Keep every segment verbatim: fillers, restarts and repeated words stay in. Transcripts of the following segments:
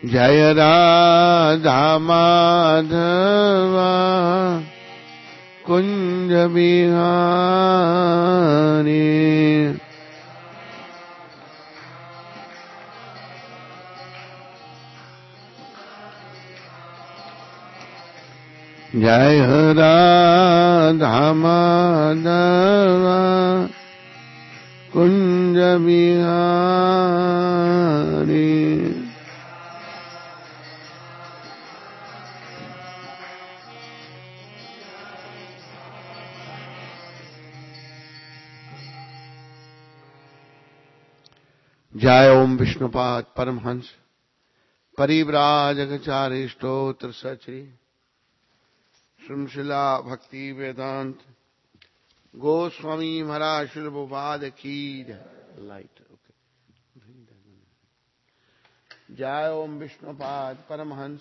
जय राधा माधवा कुंज बिहारी। जय राधा माधवा कुंज बिहारी। जय ओम विष्णुपाद परमहंस परिव्राजकाचार्य स्तोत्र सचरी श्रृंखला भक्ति वेदांत गोस्वामी महाराज श्रील प्रभुपाद की लाइट। जय ओम विष्णुपाद परमहंस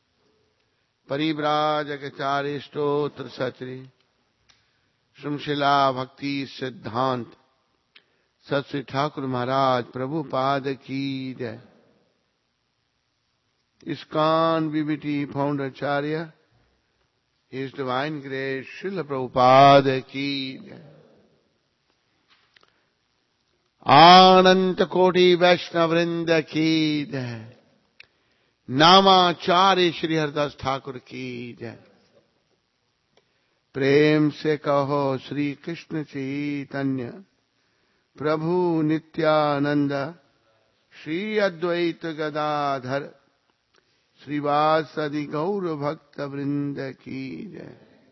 परिव्राजकाचार्य स्तोत्र सचरी श्रृंखला भक्ति सिद्धांत सत श्री ठाकुर महाराज प्रभुपाद की जय। ISKCON BBT founder Acharya his divine grace Srila Prabhupada की जय। अनंत कोटि वैष्णव वृंद की जय। नामाचार्य श्री हरिदास ठाकुर की जय। प्रेम से कहो श्री कृष्ण चैतन्य प्रभु नित्यानंद श्री अद्वैत गदाधर श्रीवासदि गौर भक्त वृंद की जय।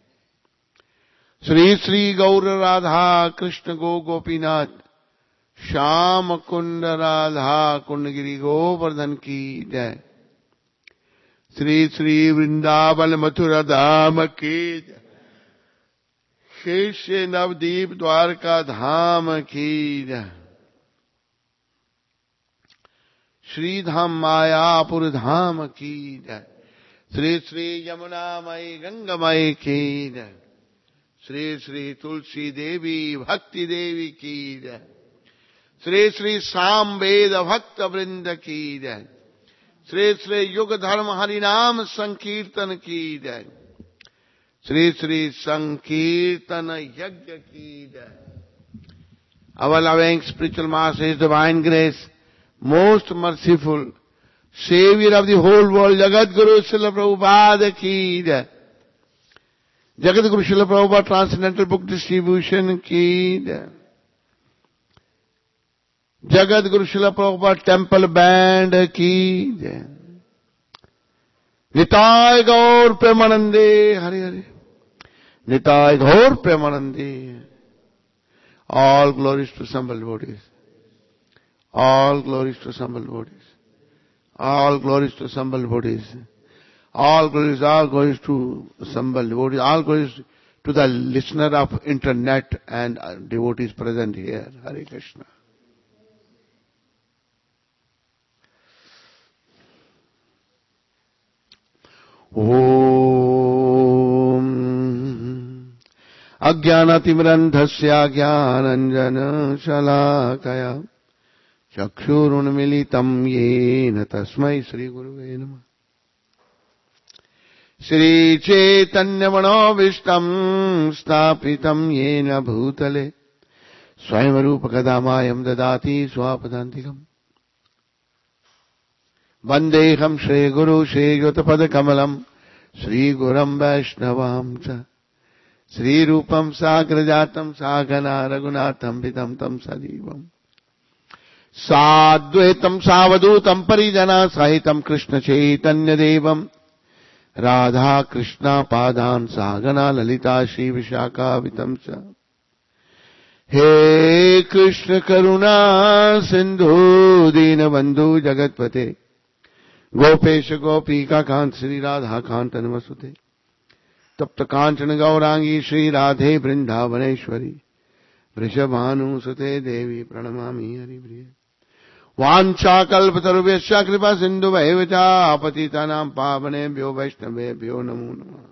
श्री श्री गौर राधा कृष्ण गो गोपीनाथ श्याम कुंड राधा कुंड गिरि गोवर्धन की जय। श्री श्री वृंदावन मथुरा धाम की जय। शेष नवदीप द्वारका धाम की जय। श्री धाम मायापुर धाम की जय। श्री श्री यमुना मई गंगामय की जय। श्री श्री तुलसी देवी भक्ति देवी की जय। श्री श्री साम वेद भक्त वृंद की जय। श्री श्री युग धर्म हरिनाम संकीर्तन की जय। श्री श्री संकीर्तन यज्ञ की जय। Our loving spiritual master, His divine grace, most merciful Savior of the whole world, Jagat Guru Srila Prabhupada ki jai. Jagat Guru Srila Prabhupada Transcendental Book Distribution ki jai. Jagat Guru Srila Prabhupada Temple Band ki jai. Nitai Gaur Premanande Hari Hari. Nitai Gaur Premanande. All glories to assembled devotees. All glories to assembled devotees. All glories to assembled devotees. All glories, all glories to assembled devotees. All glories to the listener of internet and devotees present here. Hare Krishna. Om अज्ञानतिमिरन्धस्य ज्ञानाञ्जनशलाकया चक्षुरुन्मीलितं येन तस्मै श्रीगुरुवे नमः। श्रीचैतन्यमनोभीष्टं स्थापितं येन भूतले स्वयं रूपकदा मायं ददाति स्वापदान्तिकम्। वन्देऽहं श्रीगुरु श्रीयुतपदकमलं श्रीगुरुं वैष्णवां च श्री रूपम साग्रजातम सागना रघुनाथम विदम तम सजीवम साद्वैतम सावधूतम परिजना सहितम कृष्ण चैतन्य देवम राधा कृष्णा पादान सागना ललिता श्री विशाखावितम च। हे कृष्ण करुणा सिंधु दीनबंधु जगतपते गोपेश गोपिका कांत श्री राधा कांत नमस्तुते। तप्त कांचन गौरांगी श्री राधे वृंदावनेश्वरी वृषभानुसुते देवी प्रणमामि हरिप्रिये। वाञ्छाकल्पतरुभ्यश्च कृपा सिन्धुभ्यैव च पतितानां पावनेभ्यो वैष्णवेभ्यो नमो नमः।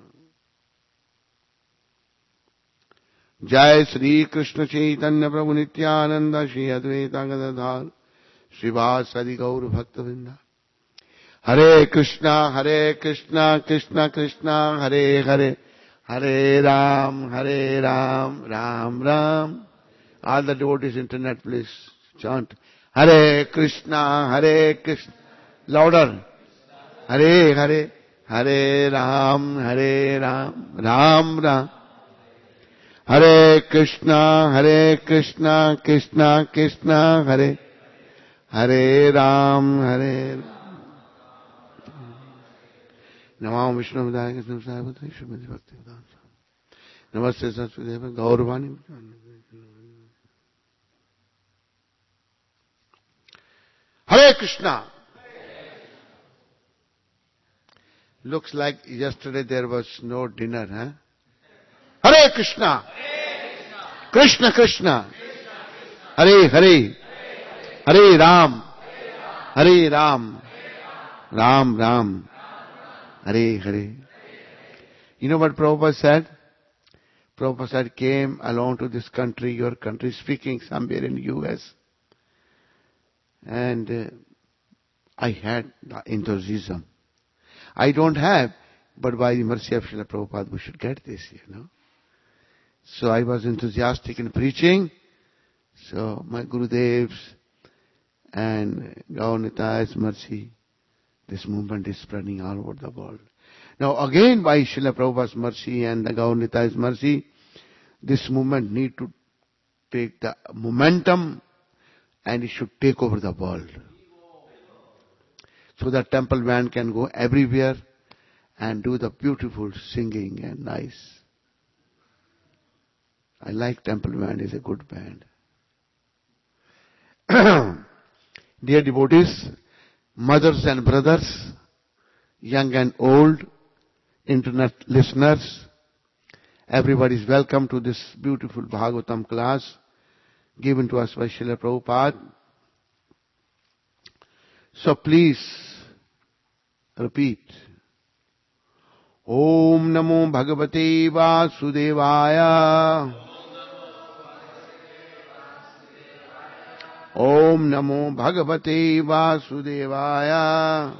जय श्री कृष्ण चैतन्य प्रभु नित्यानंद श्री अद्वैत गदाधर श्रीवासदि गौर भक्तवृंद। Hare Krishna, Hare Krishna, Krishna Krishna, Hare Hare, Hare Ram, Hare Ram, Ram Ram. All the devotees internet, please chant. Hare Krishna, Hare Krishna. Louder. Hare Hare, Hare Ram, Hare Ram, Ram Ram. Hare Krishna, Hare Krishna, Krishna Krishna, Hare Hare Ram, Hare Ram. Namah Vishnu Vidaya Krishna Sahibhata Shrimati Bhakti Vedanta. Namaste Saraswati Gauravani. Hare Krishna. Looks like yesterday there was no dinner, huh? Hare Krishna. Krishna Krishna. Hare Hare. Hare Ram. Hare Ram. Ram Ram. Hare Hare. You know what Prabhupada said? Prabhupada said, came along to this country, your country, speaking somewhere in the U S. And uh, I had the enthusiasm. I don't have, but by the mercy of Srila Prabhupada, we should get this, you know. So I was enthusiastic in preaching. So my Gurudev's and Gaur-Nitai's mercy, this movement is spreading all over the world. Now again, by Srila Prabhupada's mercy and the Gaur-Nitai's mercy, this movement need to take the momentum and it should take over the world. So that temple band can go everywhere and do the beautiful singing and nice. I like temple band, it's a good band. Dear devotees, mothers and brothers, young and old, internet listeners, everybody is welcome to this beautiful Bhagavatam class given to us by Srila Prabhupada. So please repeat. Om Namo Bhagavate Vasudevaya. Om Namo Bhagavate Vasudevaya.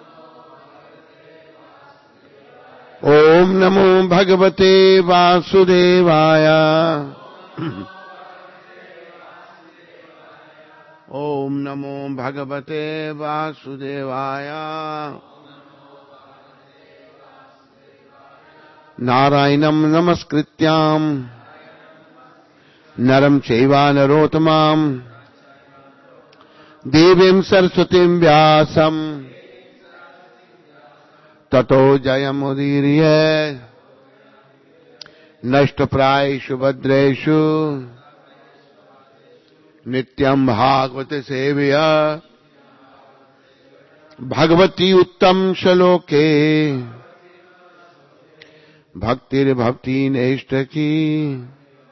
Om Namo Bhagavate Vasudevaya. Om Namo Bhagavate Vasudevaya. Narayanam Namaskrityam Naram Chaiva Narottamam Devim Saraswatim Vyasam Tato Jayamudirye Nashtapraishu Bhadreshu Nityam Bhagavate Sevya Bhagavati Uttam Shaloke Bhaktir Bhakti Neshtaki.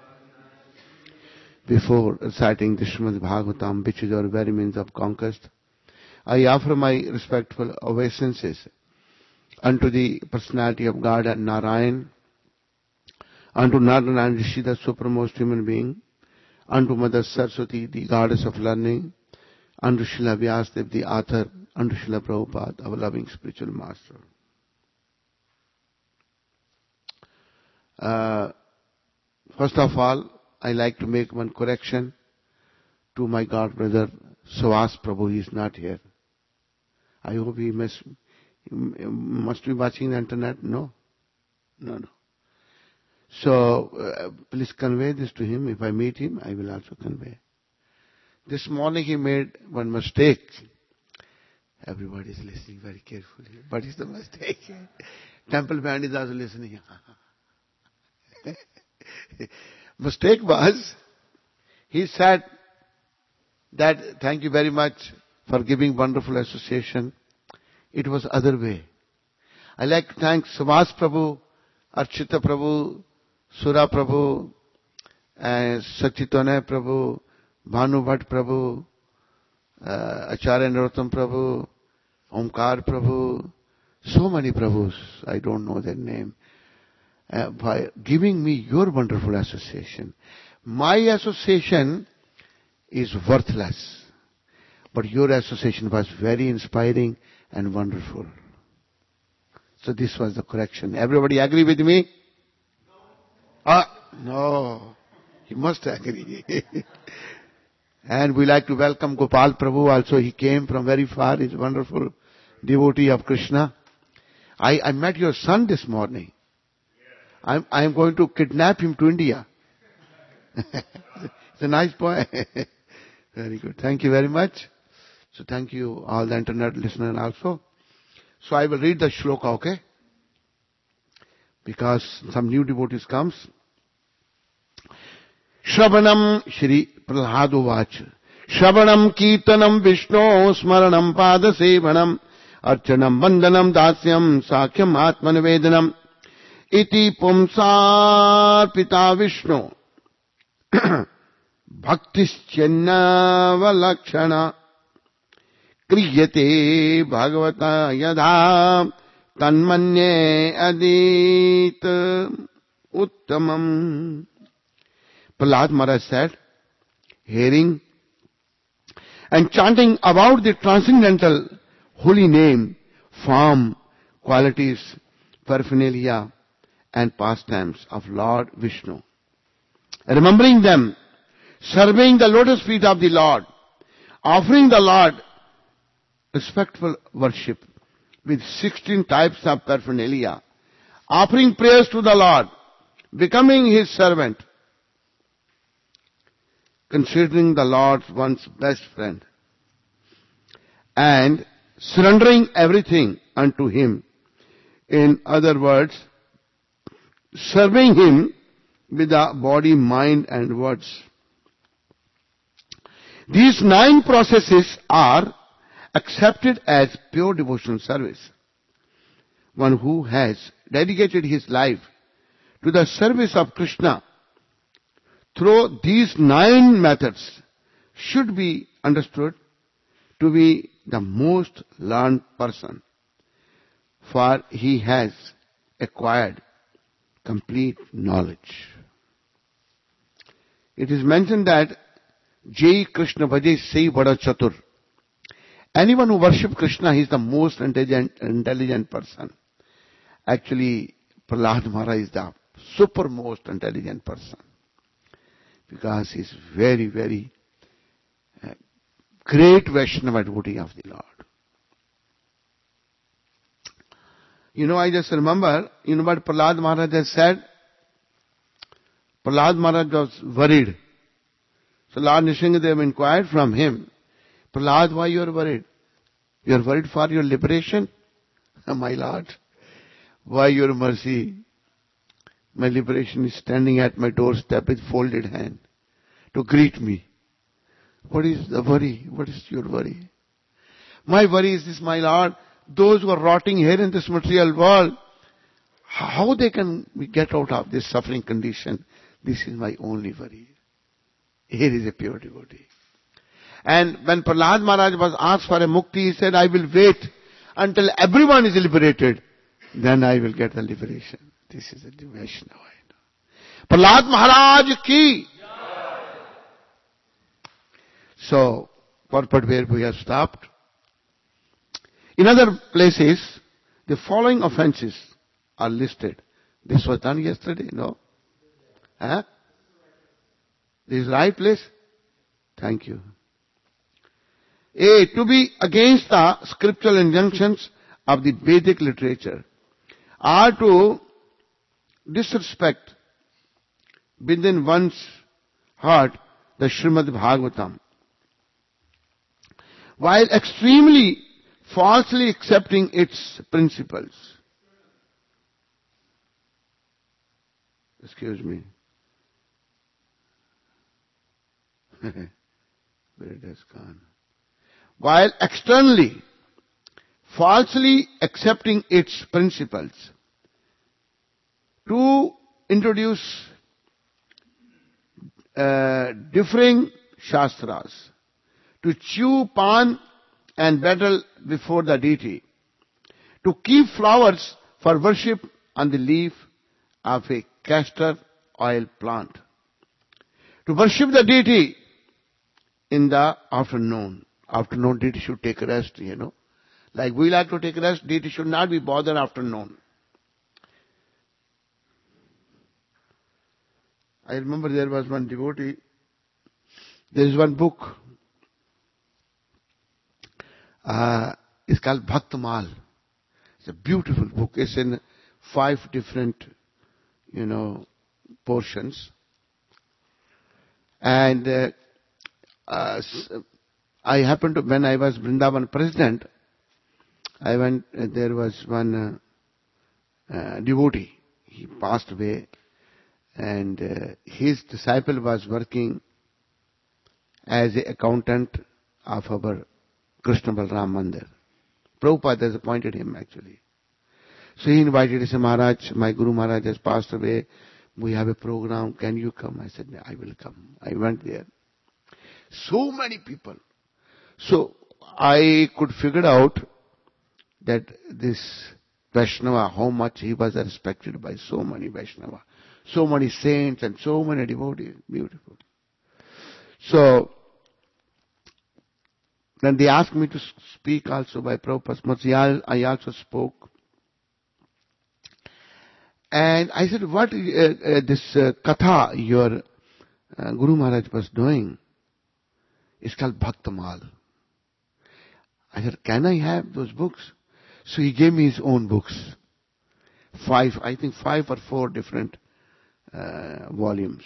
Before reciting the Srimad Bhagavatam, which is our very means of conquest, I offer my respectful obeisances unto the personality of God and Narayan, unto Narayan Rishi, the supremost human being, unto Mother Saraswati, the goddess of learning, unto Srila Vyasadeva, the author, unto Srila Prabhupada, our loving spiritual master. Uh, first of all, I like to make one correction to my god brother Suvas Prabhu. He is not here. I hope he must, he must be watching the internet. No? No, no. So, uh, please convey this to him. If I meet him, I will also convey. This morning he made one mistake. Everybody is listening very carefully. What is the mistake? Temple band is also listening. Mistake was, he said that thank you very much for giving wonderful association. It was other way. I like to thank Suvas Prabhu, Archita Prabhu, Sura Prabhu, uh, Sachitone Prabhu, Bhanu Bhatt Prabhu, uh, Acharya Narottam Prabhu, Omkar Prabhu, so many Prabhus, I don't know their name. Uh, by giving me your wonderful association. My association is worthless. But your association was very inspiring and wonderful. So this was the correction. Everybody agree with me? Ah, no. You must agree. And we like to welcome Gopal Prabhu also. He came from very far. He's a wonderful devotee of Krishna. I, I met your son this morning. I'm, I'm going to kidnap him to India. He's a nice boy. Very good. Thank you very much. So thank you all the internet listeners also. So I will read the shloka, okay? Because some new devotees comes. Shravanam Shri Prahlado Vach. Shravanam Kirtanam Vishnu Smaranam Pada Sevanam Archanam Vandanam Dasyam Sakhyam Atmanavedanam Iti Pumsar Pita Vishnu Bhaktischenna Valakshana Kriyate Bhagavata Yadha Tanmanye Adit Uttamam. Prahlad Maharaj said, hearing and chanting about the transcendental holy name, form, qualities, paraphernalia and pastimes of Lord Vishnu. Remembering them, serving the lotus feet of the Lord, offering the Lord respectful worship with sixteen types of paraphernalia, offering prayers to the Lord, becoming His servant, considering the Lord one's best friend, and surrendering everything unto Him. In other words, serving Him with the body, mind and words. These nine processes are accepted as pure devotional service. One who has dedicated his life to the service of Krishna through these nine methods should be understood to be the most learned person, for he has acquired complete knowledge. It is mentioned that Jai Krishna Bhaje Sai Bada Chatur. Anyone who worships Krishna, he is the most intelligent, intelligent person. Actually, Prahlad Maharaj is the super most intelligent person. Because he is very, very uh, great Vaishnava devotee of the Lord. You know, I just remember, you know what Prahlad Maharaj has said? Prahlad Maharaj was worried. So Lord Nrsimhadev inquired from him, Prahlad, why you are worried? You are worried for your liberation? My Lord, why your mercy? My liberation is standing at my doorstep with folded hand to greet me. What is the worry? What is your worry? My worry is this, my Lord, those who are rotting here in this material world, how they can get out of this suffering condition? This is my only worry. Here is a pure devotee. And when Prahlad Maharaj was asked for a mukti, he said, I will wait until everyone is liberated. Then I will get the liberation. This is a devotion. Prahlad Maharaj ki. So, purport where we have stopped. In other places, the following offenses are listed. This was done yesterday, no? Huh? This is right place? Thank you. A. To be against the scriptural injunctions of the Vedic literature. Or to disrespect within one's heart the Srimad Bhagavatam. While extremely falsely accepting its principles. Excuse me. Where it has gone. While externally falsely accepting its principles. To introduce uh, differing shastras. To chew pan and battle before the deity. To keep flowers for worship on the leaf of a castor oil plant. To worship the deity in the afternoon afternoon deity should take rest, you know. Like we like to take rest, deity should not be bothered afternoon. I remember there was one devotee, there is one book, uh, it's called Bhaktamal. It's a beautiful book. It's in five different, you know, portions. And uh, uh, I happened to, when I was Vrindavan president, I went, uh, there was one uh, uh, devotee. He passed away. And uh, his disciple was working as an accountant of our Krishna Balram Mandir. Prabhupada has appointed him actually. So he invited, he said, Maharaj, my Guru Maharaj has passed away. We have a program. Can you come? I said, I will come. I went there. So many people. So I could figure out that this Vaishnava, how much he was respected by so many Vaishnava. So many saints and so many devotees. Beautiful. So, then they asked me to speak also by Prabhupada. I also spoke. And I said, what uh, uh, this uh, katha your uh, Guru Maharaj was doing is called Bhaktamal. I said, can I have those books? So he gave me his own books. Five, I think five or four different uh, volumes.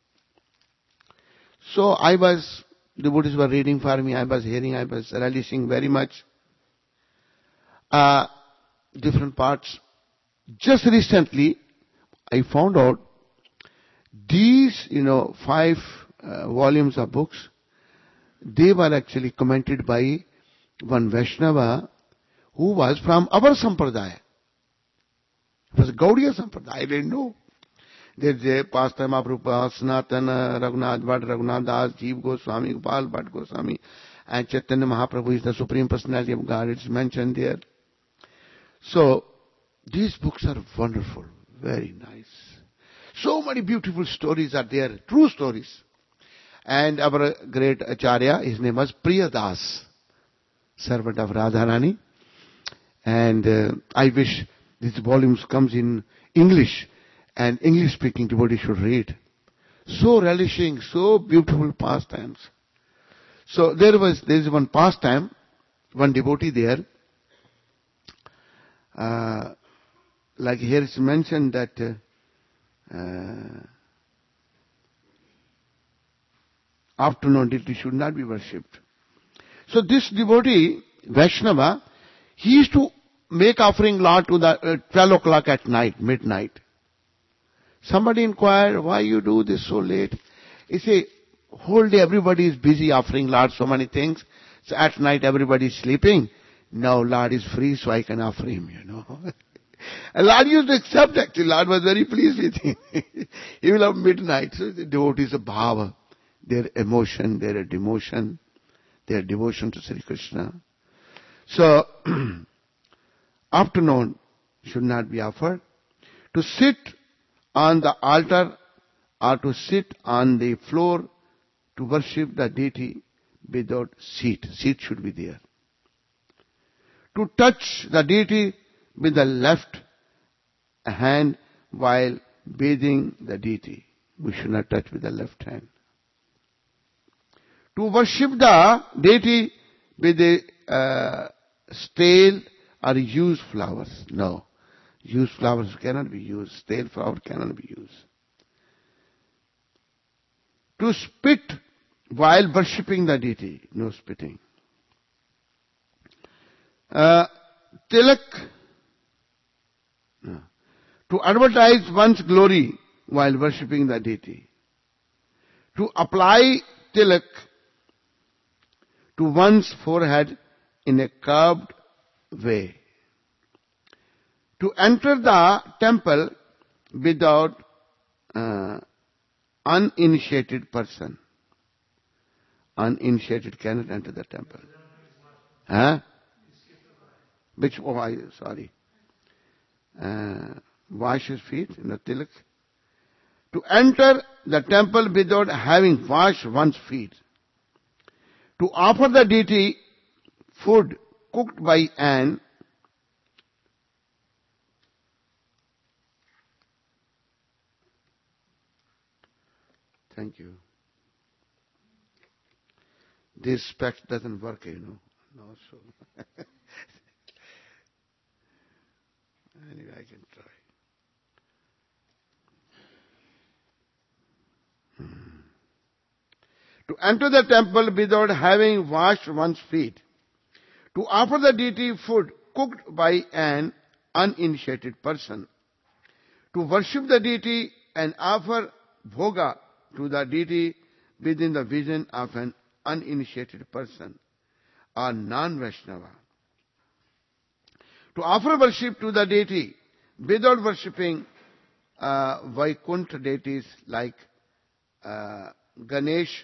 So I was, the devotees were reading for me, I was hearing, I was relishing very much. Uh, different parts. Just recently, I found out these, you know, five uh, volumes of books, they were actually commented by one Vaishnava who was from our Sampradaya. It was a Gaudiya Sampradaya, I didn't know. There's a pastime of Rupa, Sanatana, Raghunath Bhatt, Raghunath Das, Jeev Goswami, Gopal Bhatt Goswami, and Chaitanya Mahaprabhu is the Supreme Personality of God. It's mentioned there. So, these books are wonderful, very nice. So many beautiful stories are there, true stories. And our great Acharya, his name was Priyadas, servant of Radharani. And uh, I wish these volumes comes in English, and English-speaking devotees should read. So relishing, so beautiful pastimes. So there was, there is one pastime, one devotee there. Uh, like here it's mentioned that uh, uh, afternoon deity should not be worshipped. So this devotee, Vaishnava, he used to make offering lot to the uh, twelve o'clock at night, midnight. Somebody inquired, why you do this so late? He said, whole day everybody is busy offering Lord so many things. So at night everybody is sleeping. Now Lord is free, so I can offer him, you know. And Lord used to accept actually. Lord was very pleased with him. He will have midnight. So the devotees of bhava, their emotion, their devotion, their devotion to Sri Krishna. So, afternoon should not be offered. To sit on the altar or to sit on the floor to worship the deity without seat. Seat should be there. To touch the deity with the left hand while bathing the deity. We should not touch with the left hand. To worship the deity with the uh, stale or used flowers. No. Used flowers cannot be used. Stale flower cannot be used. To spit while worshipping the deity. No spitting. Uh, tilak. No. To advertise one's glory while worshipping the deity. To apply tilak to one's forehead in a curved way. To enter the temple without uh, uninitiated person. Uninitiated cannot enter the temple. Huh? Which, oh, I, sorry. Uh, wash his feet in the tilak. To enter the temple without having washed one's feet. To offer the deity food cooked by an Thank you. This spec doesn't work, you know. No, so anyway, I can try. Hmm. To enter the temple without having washed one's feet. To offer the deity food cooked by an uninitiated person. To worship the deity and offer bhoga to the deity within the vision of an uninitiated person or non-Vaishnava. To offer worship to the deity without worshipping uh, Vaikuntha deities like uh, Ganesh.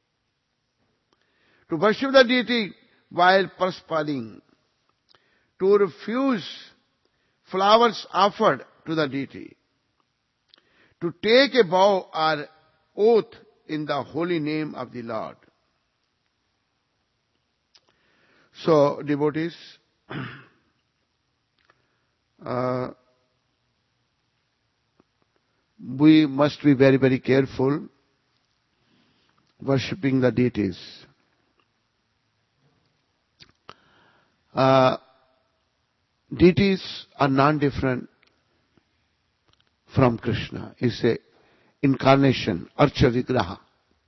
To worship the deity while perspiring. To refuse flowers offered to the deity. To take a vow or oath in the holy name of the Lord. So, devotees, uh, we must be very, very careful worshipping the deities. Uh, deities are non-different from Krishna. It's a incarnation, Archa Vigraha.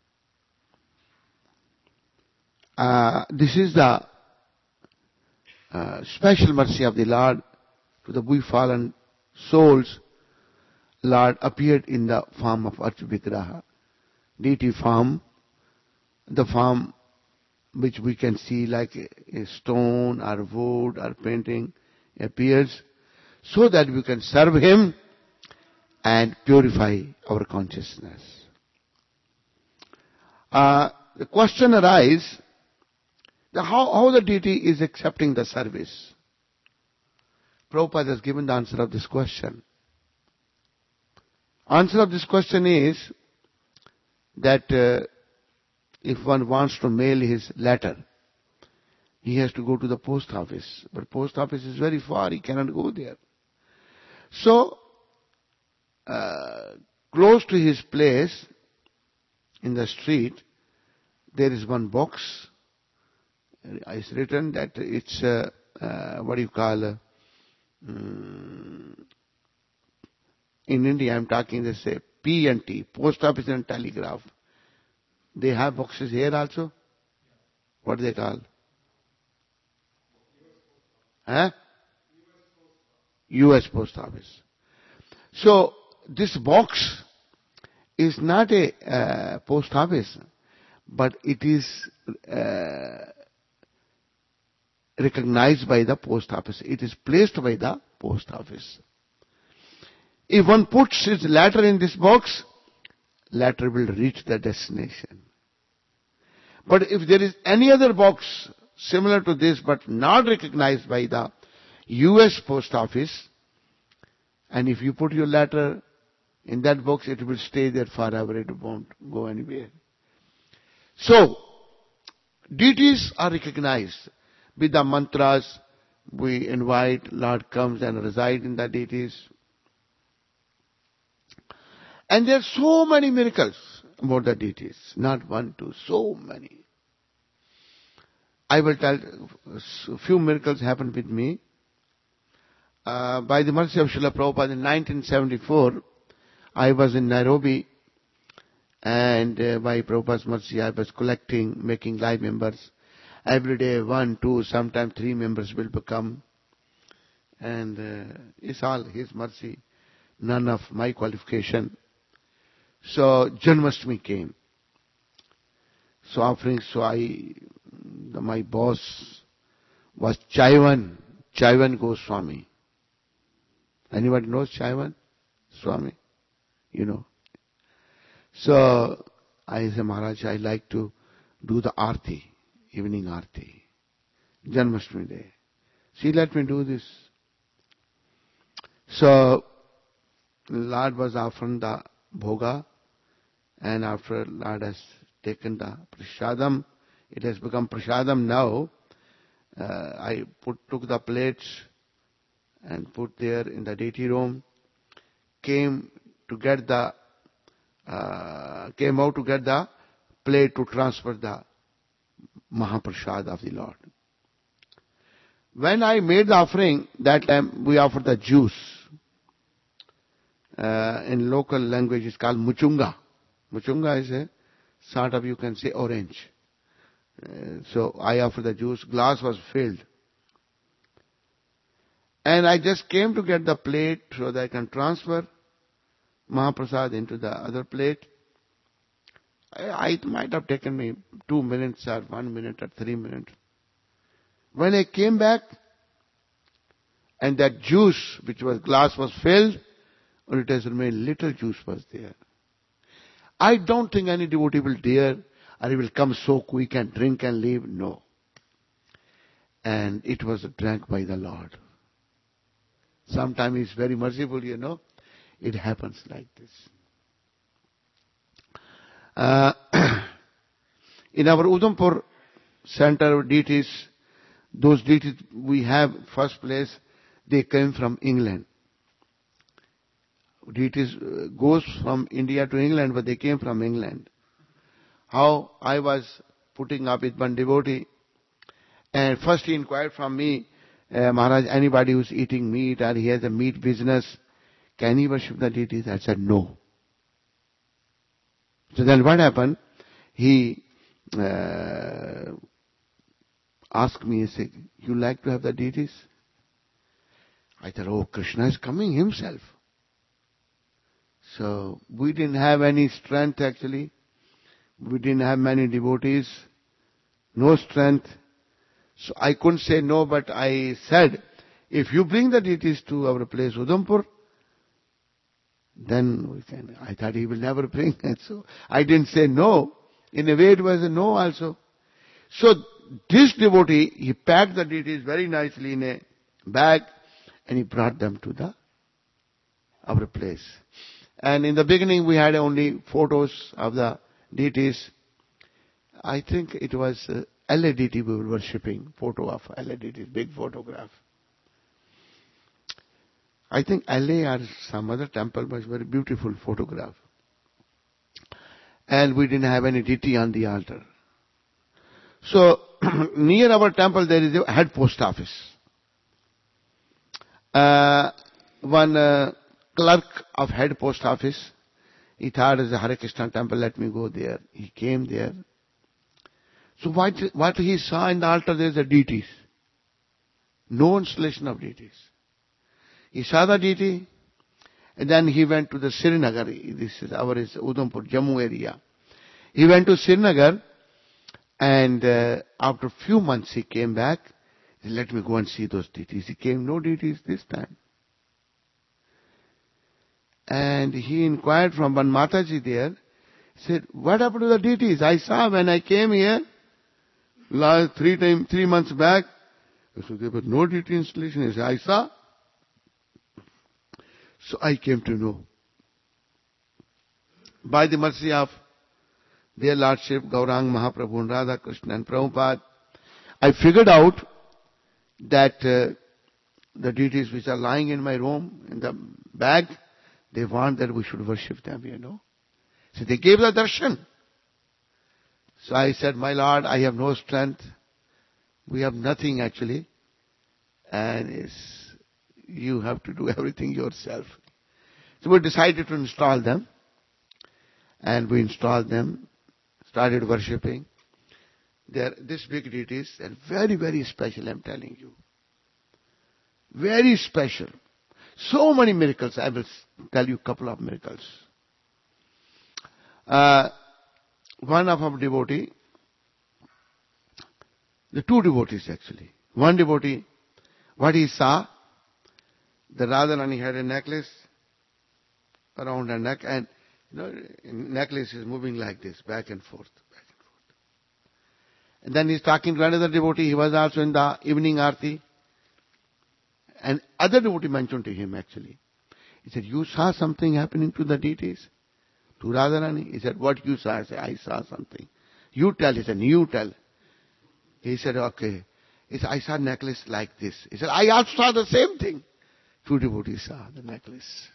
Uh, this is the uh, special mercy of the Lord to the we fallen souls. Lord appeared in the form of Archa Vigraha, deity form, the form which we can see like a, a stone or wood or painting appears, so that we can serve Him and purify our consciousness. Uh, the question arises, the how, how the deity is accepting the service. Prabhupada has given the answer of this question. Answer of this question is that uh, if one wants to mail his letter, he has to go to the post office. But post office is very far, he cannot go there. So, uh, close to his place, in the street, there is one box. It's written that it's, uh, uh, what do you call, uh, um, in India I'm talking, they say P and T, Post Office and Telegraph. They have boxes here also? What do they call? Huh? U S Post Office. So, this box is not a uh, post office, but it is uh, recognized by the post office. It is placed by the post office. If one puts his letter in this box, letter will reach the destination. But if there is any other box similar to this but not recognized by the U S Post Office, and if you put your letter in that box, it will stay there forever. It won't go anywhere. So, deities are recognized. With the mantras, we invite, Lord comes and resides in the deities. And there are so many miracles about the deities. Not one, two, so many. I will tell a few miracles happened with me. Uh, by the mercy of Srila Prabhupada in nineteen seventy-four, I was in Nairobi, and uh, by Prabhupada's mercy I was collecting, making live members. Every day one, two, sometimes three members will become. And uh, it's all His mercy, none of my qualification. So Janmashtami came. So offering, so I, the, my boss was Chaivan, Chaivan Goswami. Anybody knows Chaivan Swami? You know. So I said, Maharaj, I like to do the Aarti, evening Aarti, Janmashtami day. She let me do this. So Lord was offering the bhoga, and after Lord has taken the prasadam, It has become prasadam now. Uh, I put, took the plates and put there in the deity room, came to get the, uh, came out to get the plate to transfer the Mahaprasad of the Lord. When I made the offering, that time we offered the juice. Uh, in local language it's called muchunga. Muchunga is a sort of, you can say, orange. Uh, so I offered the juice, glass was filled. And I just came to get the plate so that I can transfer Mahaprasad into the other plate. I, it might have taken me two minutes or one minute or three minutes. When I came back, and that juice, which was glass, was filled, or it has remained, little juice was there. I don't think any devotee will dare, or he will come so quick and drink and leave. No. And it was drank by the Lord. Sometimes He's very merciful, you know. It happens like this. Uh, in our Udhampur center of deities, those deities we have, first place, they came from England. Deities uh, goes from India to England, but they came from England. How I was putting up with one devotee, and first he inquired from me, uh, Maharaj, anybody who's eating meat or he has a meat business, can he worship the deities? I said no. So then what happened? He uh, asked me, he said, you like to have the deities? I thought, oh, Krishna is coming himself. So we didn't have any strength actually. We didn't have many devotees. No strength. So I couldn't say no, but I said, if you bring the deities to our place, Udhampur, then we can. I thought he will never bring it. So I didn't say no. In a way it was a no also. So this devotee, he packed the deities very nicely in a bag and he brought them to the our place. And in the beginning we had only photos of the deities. I think it was uh, L A deity we were worshipping, photo of L A deity, big photograph. I think L A or some other temple was very beautiful photograph. And we didn't have any deity on the altar. So near our temple there is a head post office. Uh, one uh, clerk of head post office, he thought as a Hare Krishna temple, let me go there. He came there. So what, what he saw in the altar, there is a deities. No installation of deities. He saw the deity, and then he went to the Srinagar. This is our is Udhampur, Jammu area. He went to Srinagar, and uh, after a few months he came back. He said, let me go and see those deities. He came, no deities this time. And he inquired from one Mataji there. He said, what happened to the deities? I saw when I came here, last three time, three months back. So there was no deity installation. He said, I saw. So I came to know. By the mercy of their Lordship, Gaurang Mahaprabhu and Radha Krishna and Prabhupada, I figured out that uh, the deities which are lying in my room, in the bag, they want that we should worship them, you know. So they gave the darshan. So I said, my Lord, I have no strength. We have nothing actually. And it's, you have to do everything yourself. So we decided to install them. And we installed them, started worshipping. They're, this big deities are very, very special, I'm telling you. Very special. So many miracles. I will tell you a couple of miracles. Uh, one of our devotee, the two devotees actually. One devotee, what he saw, the Radharani had a necklace around her neck, and you know, necklace is moving like this, back and forth, back and forth. And then he's talking to another devotee. He was also in the evening aarti. And other devotee mentioned to him actually. He said, you saw something happening to the deities? To Radharani? He said, what you saw? I said, I saw something. You tell. He said, you tell. He said, okay. He said, I saw a necklace like this. He said, I also saw the same thing. Two devotees saw the necklace.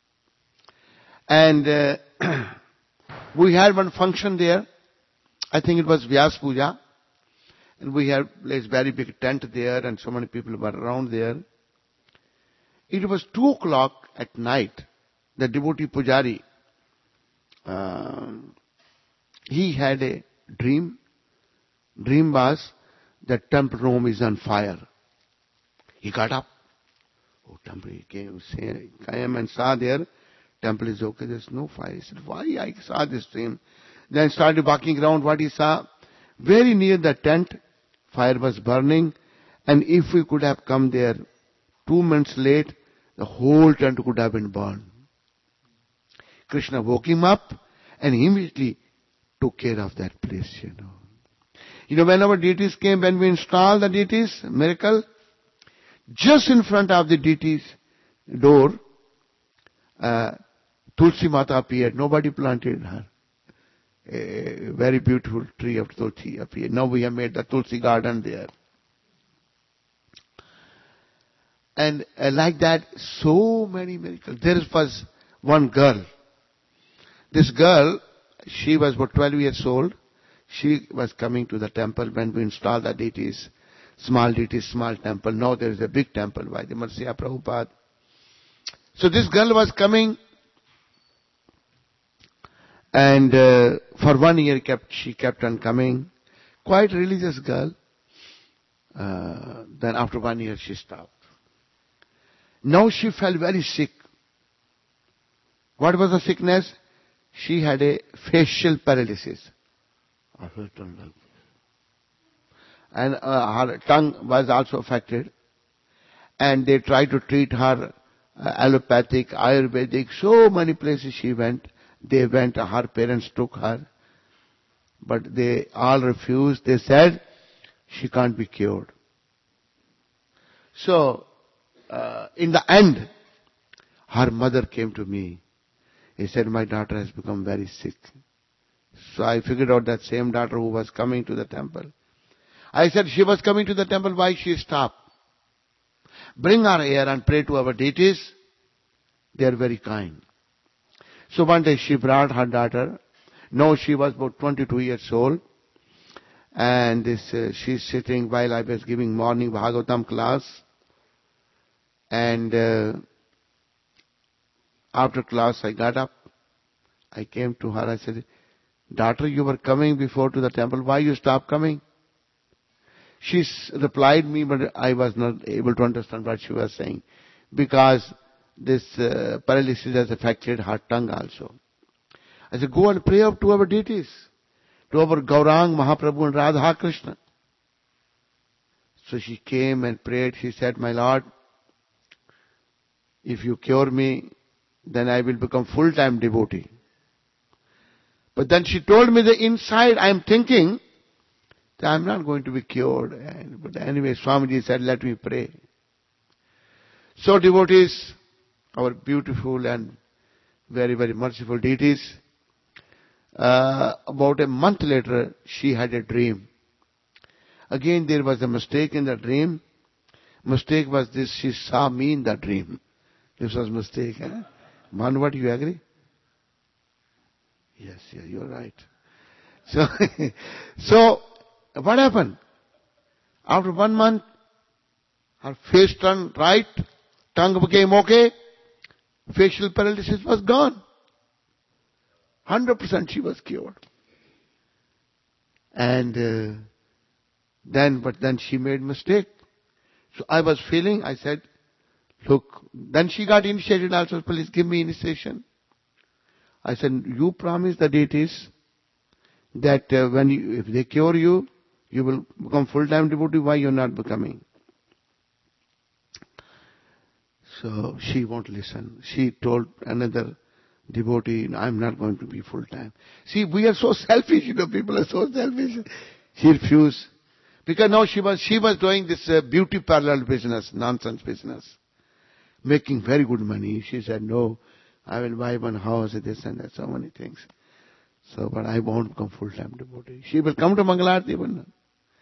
And uh, we had one function there. I think it was Vyas Puja. And we had placed very big tent there and so many people were around there. It was two o'clock at night. The devotee Pujari, uh, he had a dream. Dream was that temple room is on fire. He got up. Oh, temple, he came, came and saw there, temple is okay, there's no fire. He said, why I saw this dream? Then started walking around. What he saw, very near the tent, fire was burning, and if we could have come there two minutes late, the whole tent could have been burned. Krishna woke him up and immediately took care of that place, you know. You know, when our deities came, when we installed the deities, miracle, just in front of the deities door, uh, Tulsi Mata appeared. Nobody planted her. A very beautiful tree of Tulsi appeared. Now we have made the Tulsi garden there. And uh, like that, so many miracles. There was one girl. This girl, she was about twelve years old. She was coming to the temple when we installed the deities. Small deities, small temple. Now there is a big temple by the Matsya Prabhupada. So this girl was coming. And uh, for one year kept she kept on coming. Quite religious girl. Uh, then after one year she stopped. Now she felt very sick. What was the sickness? She had a facial paralysis. And uh, her tongue was also affected. And they tried to treat her uh, allopathic, Ayurvedic, so many places she went. They went, her parents took her. But they all refused. They said, she can't be cured. So, uh, in the end, her mother came to me. He said, my daughter has become very sick. So I figured out that same daughter who was coming to the temple. I said, she was coming to the temple, why she stopped? Bring her here and pray to our deities. They are very kind. So one day she brought her daughter. Now she was about twenty-two years old. And this, uh, she's sitting while I was giving morning Bhagavatam class. And uh, after class I got up. I came to her. I said, daughter, you were coming before to the temple. Why you stopped coming? She replied me, but I was not able to understand what she was saying. Because this uh, paralysis has affected her tongue also. I said, go and pray up to our deities. To our Gaurang, Mahaprabhu and Radha Krishna. So she came and prayed. She said, my Lord, if you cure me, then I will become full-time devotee. But then she told me that inside I am thinking that I am not going to be cured. And, but anyway, Swamiji said, let me pray. So devotees, our beautiful and very, very merciful deities, uh, about a month later, she had a dream. Again, there was a mistake in the dream. Mistake was this, she saw me in the dream. This was mistake. Eh? Man, what, you agree? Yes, yeah, you're right. So, so, what happened? After one month, her face turned right, tongue became okay, facial paralysis was gone. one hundred percent she was cured. And uh, then, but then she made mistake. So I was feeling, I said, look, then she got initiated also, please give me initiation. I said, you promise the deities that uh, when you, if they cure you, you will become full-time devotee. Why you are not becoming? So she won't listen. She told another devotee, I am not going to be full-time. See, we are so selfish, you know, people are so selfish. She refused. Because now she was, she was doing this uh, beauty parlor business, nonsense business. Making very good money. She said, no, I will buy one house, this and that, so many things. So, but I won't become full-time devotee. She will come to Mangalarti.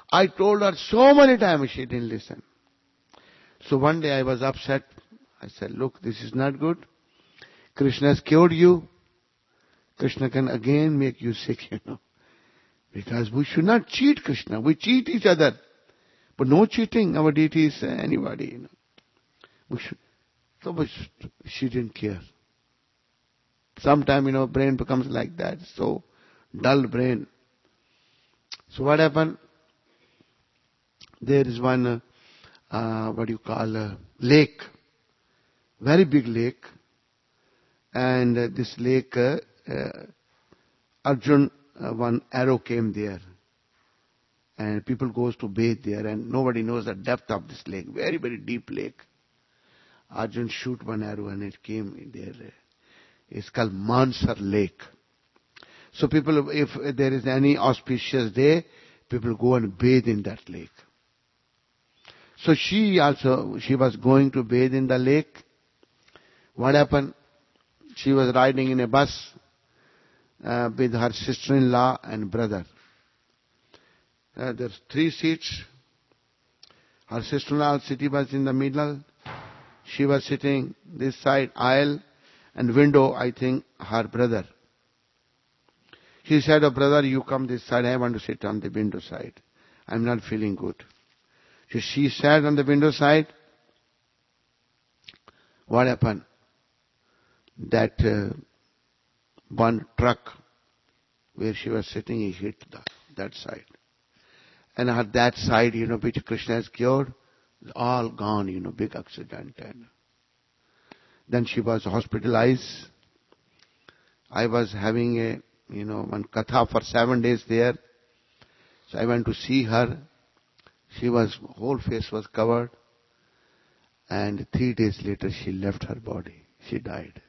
I told her so many times, she didn't listen. So one day I was upset. I said, look, this is not good. Krishna has cured you. Krishna can again make you sick, you know. Because we should not cheat Krishna. We cheat each other. But no cheating our deities, anybody, you know. We should. So but she didn't care. Sometime, you know, brain becomes like that. So dull brain. So what happened? There is one, uh, uh, what do you call, uh, lake. Very big lake. And uh, this lake, uh, uh, Arjun, uh, one arrow came there. And people goes to bathe there and nobody knows the depth of this lake. Very, very deep lake. Arjun shoot one arrow and it came there. It's called Mansar Lake. So people, if there is any auspicious day, people go and bathe in that lake. So she also, she was going to bathe in the lake. What happened? She was riding in a bus uh, with her sister-in-law and brother. Uh, there's three seats. Her sister-in-law city was in the middle. She was sitting this side aisle and window, I think, her brother. She said, oh brother, you come this side. I want to sit on the window side. I'm not feeling good. So she sat on the window side. What happened? That uh, one truck where she was sitting, he hit the, that side. And at that side, you know, which Krishna has cured, all gone, you know, big accident. And then she was hospitalized. I was having a, you know, one katha for seven days there. So I went to see her. She was, whole face was covered. And three days later, she left her body. She died.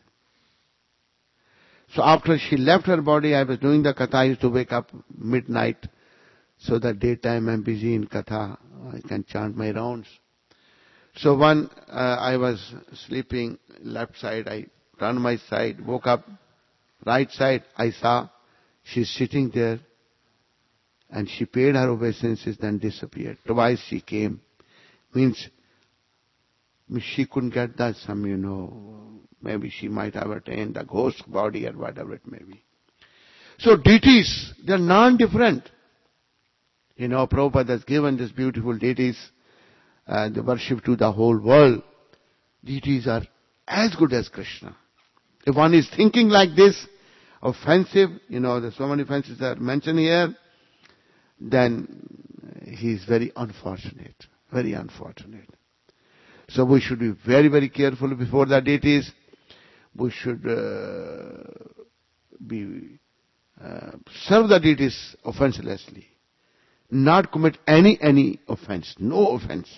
So after she left her body, I was doing the katha. I used to wake up midnight. So that daytime I'm busy in katha. I can chant my rounds. So one, uh, I was sleeping left side. I turned my side, woke up. Right side, I saw she's sitting there. And she paid her obeisances, then disappeared. Twice she came. Means she couldn't get that some, you know, maybe she might have attained a ghost body or whatever it may be. So deities, they're non-different. You know, Prabhupada has given these beautiful deities, uh, the worship to the whole world. Deities are as good as Krishna. If one is thinking like this, offensive, you know, there's so many offenses that are mentioned here, then he is very unfortunate, very unfortunate. So we should be very, very careful before the deities. We should uh, be uh, serve the deities offenselessly. Not commit any, any offense. No offense.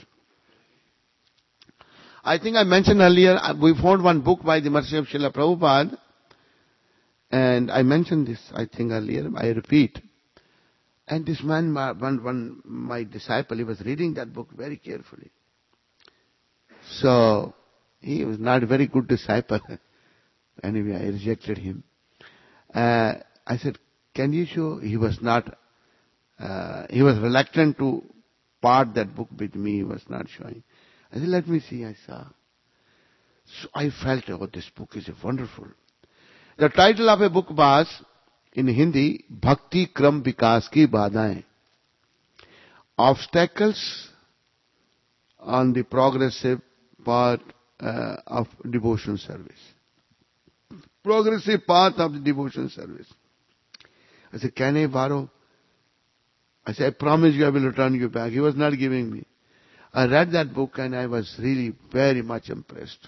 I think I mentioned earlier, we found one book by the mercy of Srila Prabhupada. And I mentioned this, I think earlier, I repeat. And this man, one, one, my disciple, he was reading that book very carefully. So, he was not a very good disciple. Anyway, I rejected him. Uh, I said, can you show? He was not, uh, he was reluctant to part that book with me. He was not showing. I said, let me see. I saw. So I felt, oh, this book is wonderful. The title of a book was, in Hindi, Bhakti Kram Vikas Ki Badaएं. Obstacles on the progressive path uh, of devotion service. Progressive path of the devotion service. I said, can I borrow? I said, I promise you I will return you back. He was not giving me. I read that book and I was really very much impressed.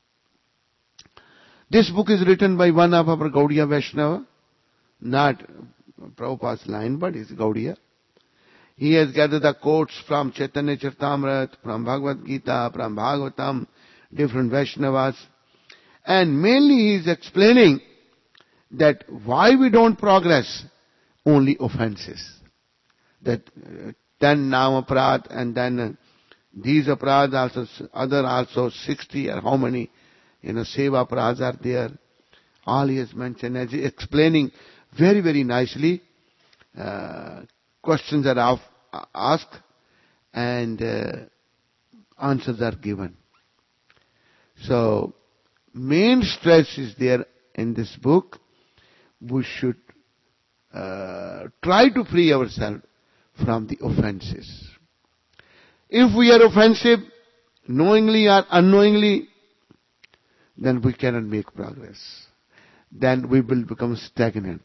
This book is written by one of our Gaudiya Vaishnava, not Prabhupada's line, but it's Gaudiya. He has gathered the quotes from Chaitanya Charitamrita, from Bhagavad Gita, from Bhagavatam, different Vaishnavas. And mainly he is explaining that why we don't progress, only offenses. That uh, ten nam aparad and then uh, these aparad also, other also sixty or how many, you know, seva aparads are there. All he has mentioned as he explaining very, very nicely. Uh, questions are of asked and uh, answers are given. So, main stress is there in this book. We should uh, try to free ourselves from the offenses. If we are offensive, knowingly or unknowingly, then we cannot make progress. Then we will become stagnant.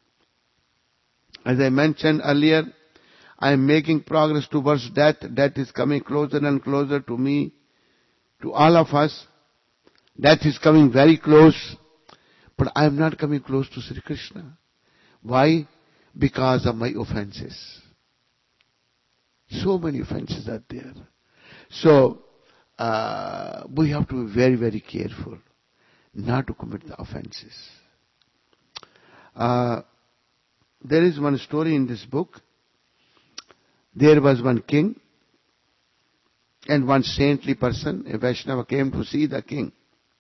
As I mentioned earlier, I am making progress towards death. Death is coming closer and closer to me, to all of us. Death is coming very close, but I am not coming close to Sri Krishna. Why? Because of my offenses. So many offenses are there. So, uh, we have to be very, very careful not to commit the offenses. Uh, there is one story in this book. There was one king and one saintly person, a Vaishnava, came to see the king.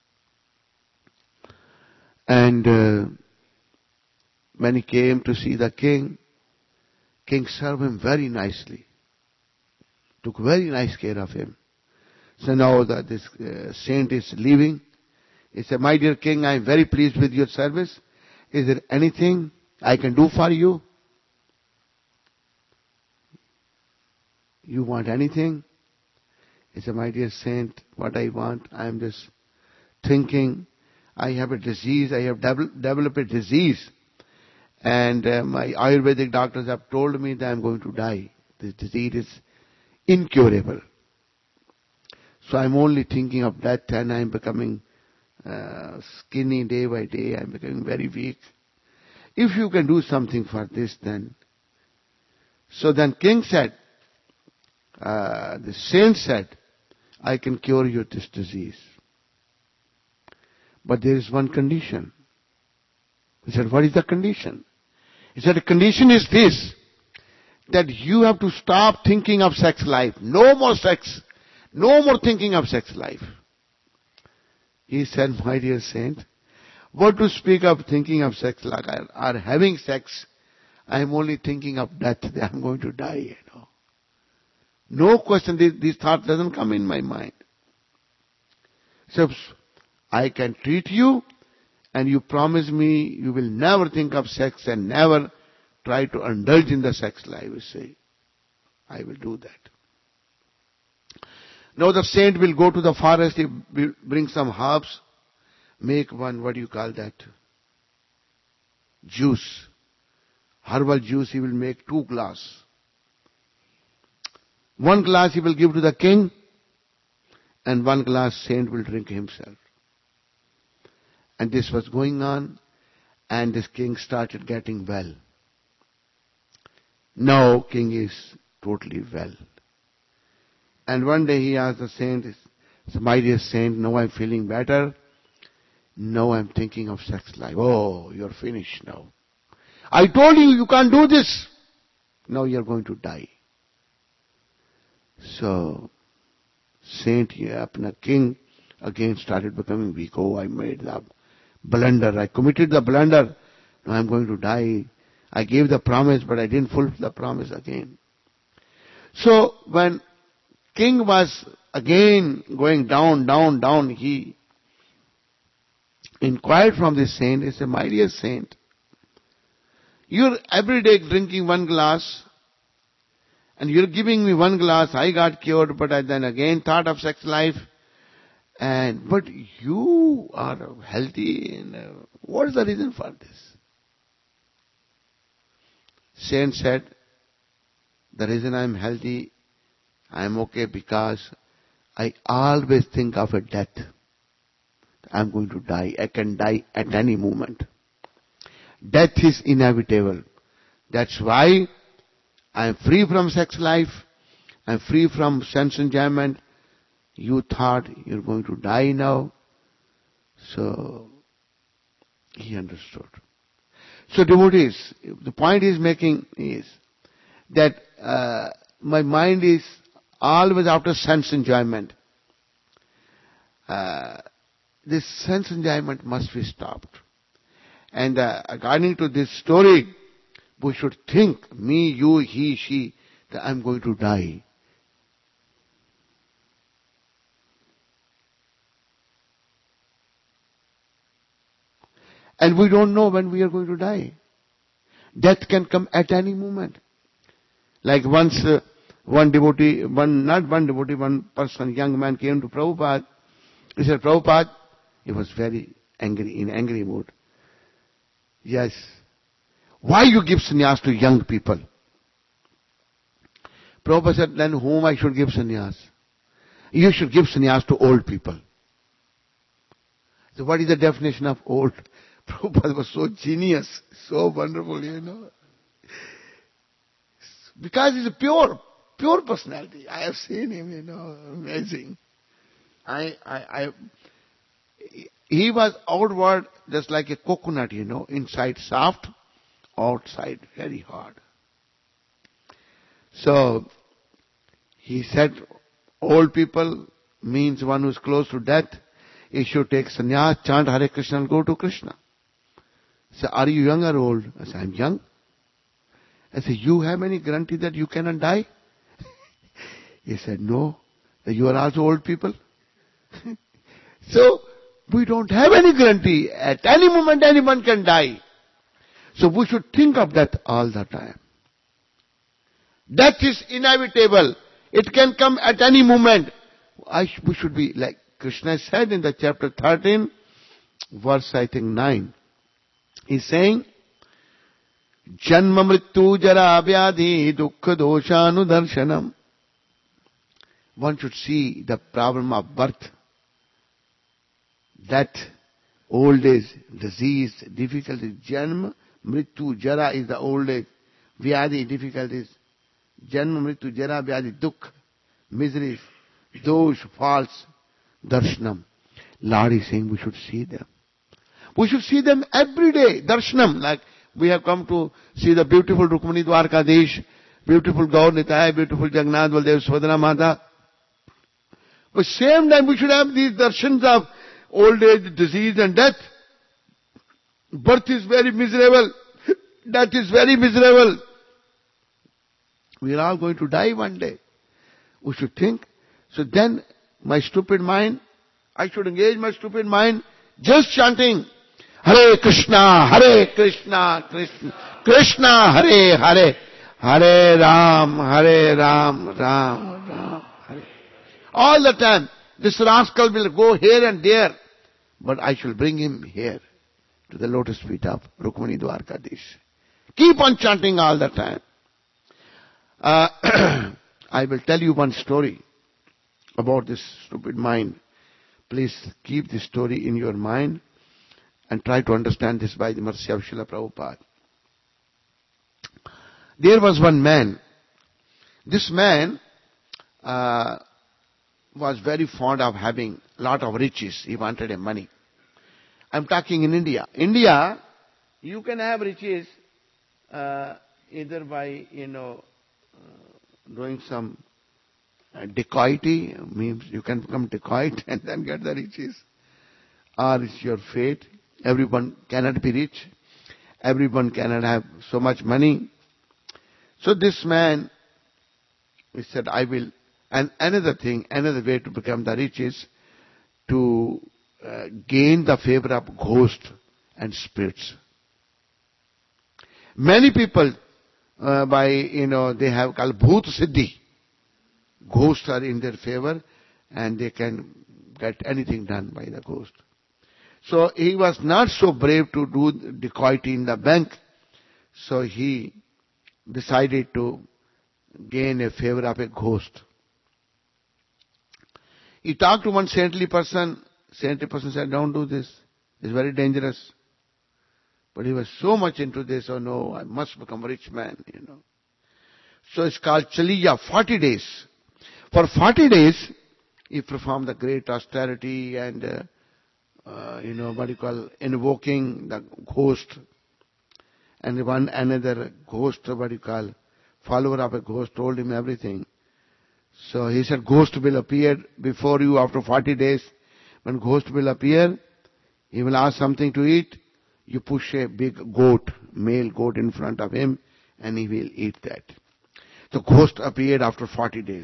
And uh, when he came to see the king, king served him very nicely. Took very nice care of him. So now that this uh, saint is leaving, he said, my dear king, I am very pleased with your service. Is there anything I can do for you? You want anything? He said, my dear saint, what I want, I am just thinking, I have a disease, I have developed a disease. And uh, my Ayurvedic doctors have told me that I am going to die. This disease is incurable. So I am only thinking of death and I am becoming uh, skinny day by day. I am becoming very weak. If you can do something for this, then. So then king said, uh, the saint said, I can cure you this disease. But there is one condition. He said, what is the condition? He said, the condition is this, that you have to stop thinking of sex life. No more sex. No more thinking of sex life. He said, my dear saint, what to speak of thinking of sex life or having sex? I am only thinking of death, that I am going to die, you know. No question, this, this thought doesn't come in my mind. So, I can treat you and you promise me you will never think of sex and never try to indulge in the sex life. You say, I will do that. Now the saint will go to the forest, he will bring some herbs, make one, what do you call that? Juice. Herbal juice he will make two glass. One glass he will give to the king and one glass saint will drink himself. And this was going on and this king started getting well. Now king is totally well. And one day he asked the saint, my dear saint, now I'm feeling better. Now I'm thinking of sex life. Oh, you're finished now. I told you, you can't do this. Now you're going to die. So, saint, apna king again started becoming weak. Oh, I made the blunder. I committed the blunder. Now I'm going to die. I gave the promise, but I didn't fulfill the promise again. So, when king was again going down, down, down, he inquired from this saint. He said, my dear saint, you're every day drinking one glass and you're giving me one glass. I got cured, but I then again thought of sex life. And but you are healthy. And uh, what is the reason for this? Saint said, the reason I'm healthy, I'm okay because I always think of a death. I'm going to die. I can die at any moment. Death is inevitable. That's why I'm free from sex life. I'm free from sense enjoyment. You thought you're going to die now. So, he understood. So devotees, the point he's making is that uh, my mind is always after sense enjoyment. Uh, this sense enjoyment must be stopped. And uh, according to this story, we should think, me, you, he, she, that I'm going to die. And we don't know when we are going to die. Death can come at any moment. Like once uh, one devotee, one not one devotee, one person, young man came to Prabhupada. He said, Prabhupada, he was very angry, in angry mood. Yes. Why you give sannyas to young people? Prabhupada said, then whom I should give sannyas? You should give sannyas to old people. So what is the definition of old? Prabhupada was so genius, so wonderful, you know. Because he's a pure, pure personality. I have seen him, you know, amazing. I, I, I, he was outward just like a coconut, you know, inside soft, outside very hard. So, he said, old people means one who is close to death. He should take sannyas, chant Hare Krishna and go to Krishna. Say, are you young or old? I said, I'm young. I said, you have any guarantee that you cannot die? He said, no. That you are also old people. So, we don't have any guarantee. At any moment anyone can die. So we should think of that all the time. Death is inevitable. It can come at any moment. I sh- we should be, like Krishna said in the chapter thirteen, verse I think nine. He's saying, Janma mrityu jara vyadhi dukkha doshanu darshanam. One should see the problem of birth, death, old age, disease, difficulties. Janma, mrityu, jara is the old age. Vyadhi, difficulties. Janma, mrityu, jara, vyadhi, dukkha, misery, dosh, faults, darshanam. Lord is saying we should see them. We should see them every day. Darshanam, like we have come to see the beautiful Rukmini Dwarkadish, beautiful Gaur Nitai, beautiful Jagannath Baldev Subhadra Mata. But same time we should have these darshans of old age, disease and death. Birth is very miserable. Death is very miserable. We are all going to die one day. We should think. So then my stupid mind, I should engage my stupid mind just chanting Hare Krishna, Hare Krishna, Krishna, Krishna, Hare Hare, Hare Ram, Hare Ram, Ram, Ram, Hare. All the time, this rascal will go here and there, but I shall bring him here to the lotus feet of Rukmini Dwarkadish. Keep on chanting all the time. Uh, I will tell you one story about this stupid mind. Please keep this story in your mind and try to understand this by the mercy of Srila Prabhupada. There was one man. This man uh, was very fond of having a lot of riches. He wanted money. I'm talking in India. India, you can have riches uh, either by, you know, uh, doing some uh, dacoity, means you can become dacoit and then get the riches. Or it's your fate. Everyone cannot be rich. Everyone cannot have so much money. So this man, he said, I will. And another thing, another way to become the rich is to uh, gain the favor of ghosts and spirits. Many people, uh, by, you know, they have called Bhoot Siddhi. Ghosts are in their favor and they can get anything done by the ghost. So he was not so brave to do dacoity in the bank. So he decided to gain a favor of a ghost. He talked to one saintly person. Saintly person said, don't do this. It's very dangerous. But he was so much into this, oh no, I must become a rich man, you know. So it's called Chaliya, forty days. For forty days, he performed the great austerity and, uh, uh, you know, what you call, invoking the ghost. And one another ghost, what you call, follower of a ghost told him everything. So he said, ghost will appear before you after forty days. When ghost will appear, he will ask something to eat. You push a big goat, male goat in front of him, and he will eat that. The ghost appeared after forty days.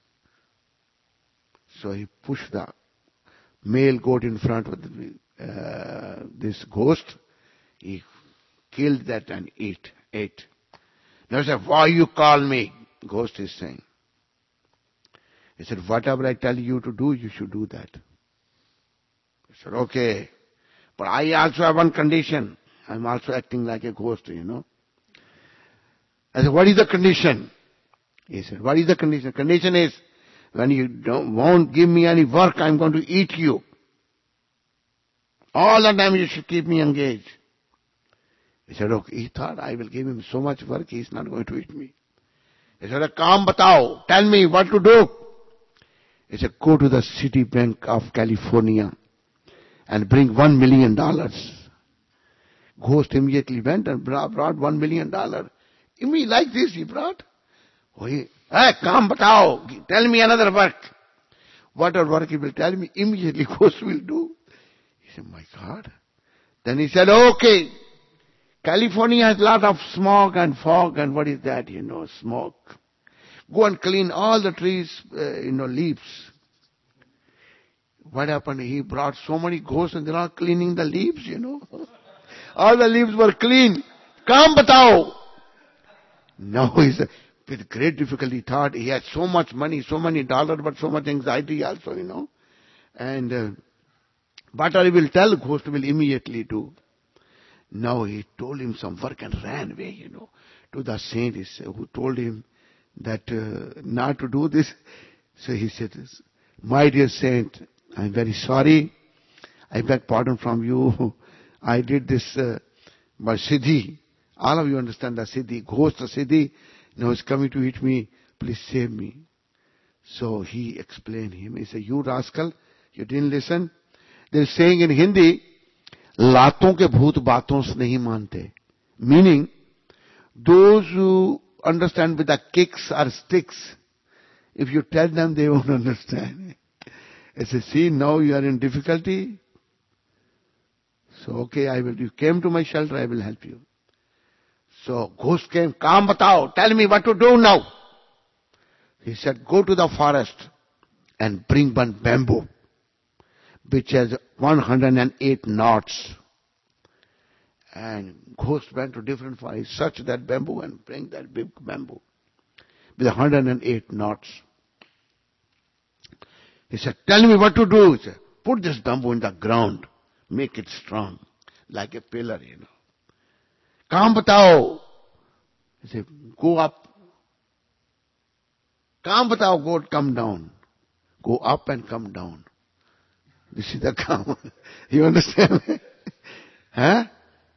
So he pushed the male goat in front of the, uh, this ghost. He killed that and ate, ate. Now he said, why you call me? Ghost is saying. He said, whatever I tell you to do, you should do that. He said, okay. But I also have one condition. I'm also acting like a ghost, you know. I said, what is the condition? He said, what is the condition? Condition is, when you don't, won't give me any work, I'm going to eat you. All the time you should keep me engaged. He said, okay. He thought, I will give him so much work, he's not going to eat me. He said, Kaam batao, tell me what to do. He said, go to the City Bank of California and bring one million dollars. Ghost immediately went and brought one million dollars. Immediately like this he brought. Oh, he, hey, kaam batao, tell me another work. Whatever work he will tell me, immediately ghost will do. He said, my God. Then he said, okay, California has a lot of smog and fog and what is that, you know, smoke. Go and clean all the trees, uh, you know, leaves. What happened? He brought so many ghosts and they're all cleaning the leaves, you know. All the leaves were clean. Kaam batao. Now he's, with great difficulty, thought he had so much money, so many dollars, but so much anxiety also, you know. And uh, whatever he will tell, ghost will immediately do. Now he told him some work and ran away, you know, to the saint who told him that uh, not to do this. So he said, my dear saint, I'm very sorry. I beg pardon from you. I did this uh, by Siddhi. All of you understand the Siddhi. Ghost of Siddhi. Now he's coming to eat me. Please save me. So he explained him. He said, you rascal, you didn't listen. They're saying in Hindi, लातों के भूत बातों से नहीं मानते. Meaning, those who understand with the kicks or sticks, if you tell them, they won't understand. I say, see, now you are in difficulty. So, okay, I will. You came to my shelter, I will help you. So, ghost came, kaam batao, tell me what to do now. He said, go to the forest and bring one bamboo, which has one hundred eight knots. And ghost went to different forests, search that bamboo and bring that big bamboo with one hundred eight knots. He said, tell me what to do. He said, put this bamboo in the ground, make it strong, like a pillar, you know. Kaam batao. He said, go up. Kaam batao, go, come down. Go up and come down. This is the kaam. You understand? Huh?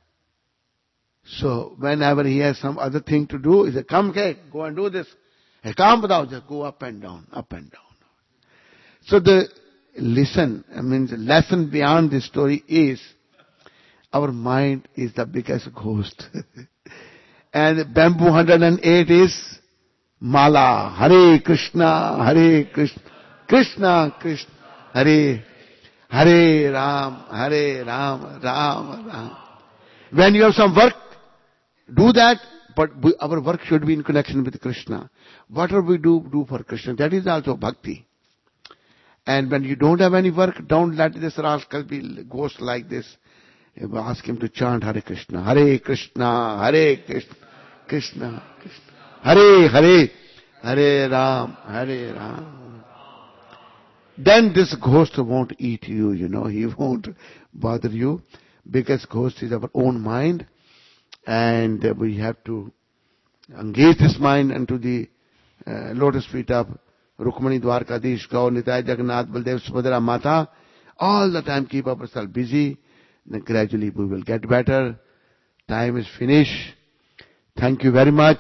So whenever he has some other thing to do, he said, come, okay, go and do this. Hey, kaam batao, just go up and down, up and down. So the listen, I mean, the lesson beyond this story is, our mind is the biggest ghost. And bamboo one hundred eight is mala. Hare Krishna, Hare Krishna, Krishna Krishna, Hare, Hare Ram, Hare Ram, Ram Ram. When you have some work, do that, but our work should be in connection with Krishna. Whatever we do, do for Krishna. That is also bhakti. And when you don't have any work, don't let this rascal be ghost like this. Ask him to chant Hare Krishna, Hare Krishna, Hare Krishna, Krishna Krishna, Hare Hare, Hare Ram, Hare Ram. Then this ghost won't eat you, you know, he won't bother you, because ghost is our own mind, and we have to engage this mind into the uh, lotus feet of Rukmani, Dwarkadish, Gaur, Nitai, Jagannath, Baldev, Subhadra, Mata. All the time keep ourselves busy. Then gradually we will get better. Time is finished. Thank you very much.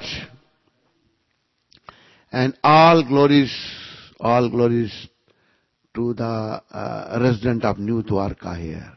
And all glories, all glories to the uh, resident of New Dwarka here.